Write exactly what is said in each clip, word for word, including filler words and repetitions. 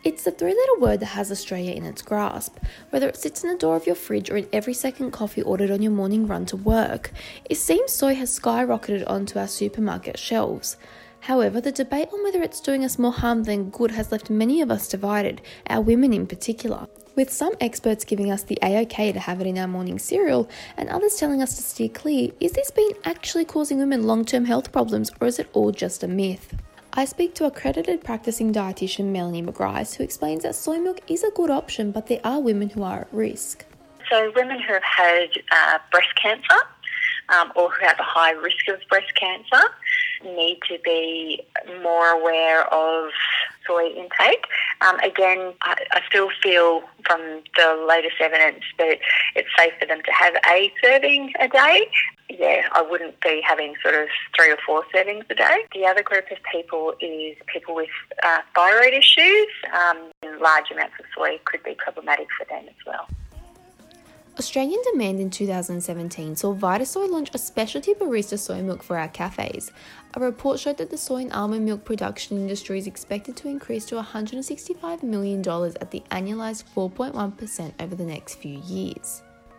It's the three-letter word that has Australia in its grasp. Whether it sits in the door of your fridge or in every second coffee ordered on your morning run to work, it seems soy has skyrocketed onto our supermarket shelves. However, the debate on whether it's doing us more harm than good has left many of us divided, our women in particular, with some experts giving us the A-OK to have it in our morning cereal and others telling us to steer clear. Is this being actually causing women long-term health problems, or is it all just a myth? I speak to accredited practicing dietitian Melanie McGrice, who explains that soy milk is a good option, but there are women who are at risk. So women who have had uh, breast cancer um, or who have a high risk of breast cancer need to be more aware of soy intake. Um, again, I, I still feel from the latest evidence that it's safe for them to have a serving a day. Yeah, I wouldn't be having sort of three or four servings a day. The other group of people is people with uh, thyroid issues. Um, large amounts of soy could be problematic for them as well. Australian Demand in two thousand seventeen saw Vitasoy launch a specialty barista soy milk for our cafes. A report showed that the soy and almond milk production industry is expected to increase to one hundred sixty-five million dollars at the annualised four point one percent over the next few years.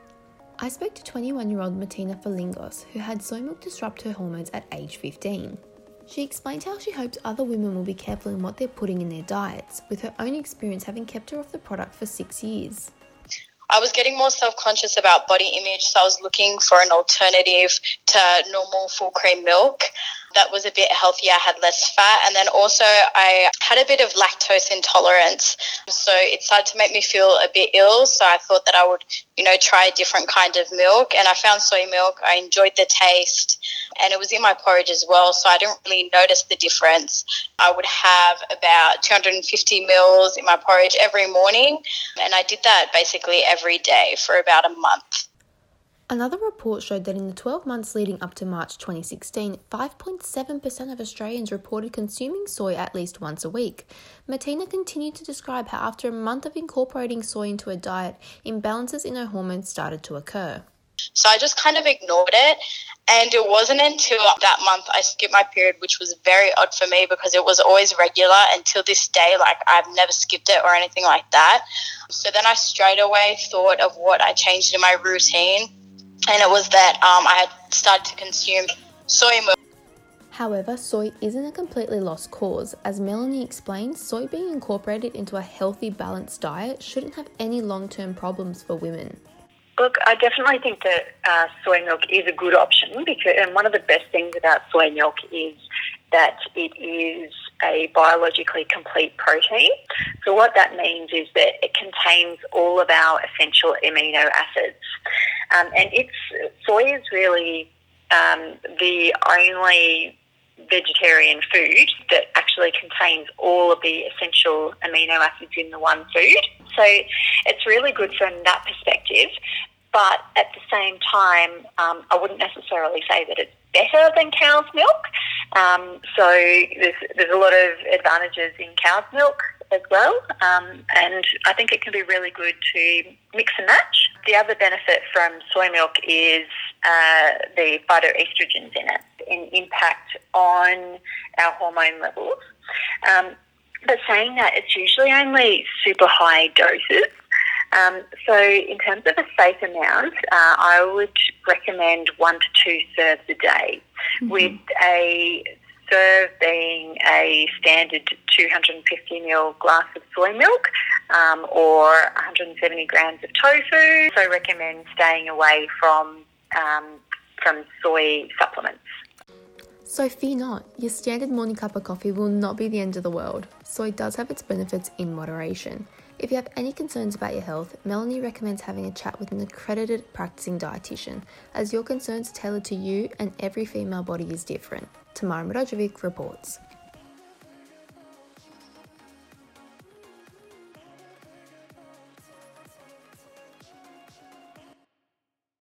I spoke to twenty-one-year-old Martina Falingos, who had soy milk disrupt her hormones at age fifteen. She explained how she hopes other women will be careful in what they're putting in their diets, with her own experience having kept her off the product for six years. I was getting more self-conscious about body image, so I was looking for an alternative to normal full cream milk that was a bit healthier, had less fat, and then also I had a bit of lactose intolerance, so it started to make me feel a bit ill, so I thought that I would, you know, try a different kind of milk, and I found soy milk. I enjoyed the taste, and it was in my porridge as well, so I didn't really notice the difference. I would have about two hundred fifty mils in my porridge every morning, and I did that basically every day for about a month. Another report showed that in the twelve months leading up to March twenty sixteen, five point seven percent of Australians reported consuming soy at least once a week. Martina continued to describe how after a month of incorporating soy into her diet, imbalances in her hormones started to occur. So I just kind of ignored it, and it wasn't until that month I skipped my period, which was very odd for me because it was always regular until this day. Like, I've never skipped it or anything like that. So then I straight away thought of what I changed in my routine, and it was that um, I had started to consume soy milk. However, soy isn't a completely lost cause. As Melanie explained, soy being incorporated into a healthy, balanced diet shouldn't have any long-term problems for women. Look, I definitely think that uh, soy milk is a good option, because, and one of the best things about soy milk is that it is a biologically complete protein. So what that means is that it contains all of our essential amino acids. Um, and it's soy is really um, the only vegetarian food that actually contains all of the essential amino acids in the one food. So it's really good from that perspective. But at the same time, um, I wouldn't necessarily say that it's better than cow's milk. Um, so there's, there's a lot of advantages in cow's milk as well. Um, and I think it can be really good to mix and match. The other benefit from soy milk is uh, the phytoestrogens in it, an impact on our hormone levels. Um, but saying that, it's usually only super high doses. Um, so in terms of a safe amount, uh, I would recommend one to two serves a day, mm-hmm. with a serve being a standard two hundred fifty milliliter glass of soy milk um, or one hundred seventy grams of tofu. So I recommend staying away from um, from soy supplements. So fear not, your standard morning cup of coffee will not be the end of the world. Soy does have its benefits in moderation. If you have any concerns about your health, Melanie recommends having a chat with an accredited practicing dietitian, as your concerns are tailored to you and every female body is different. Tamara Mradojevic reports.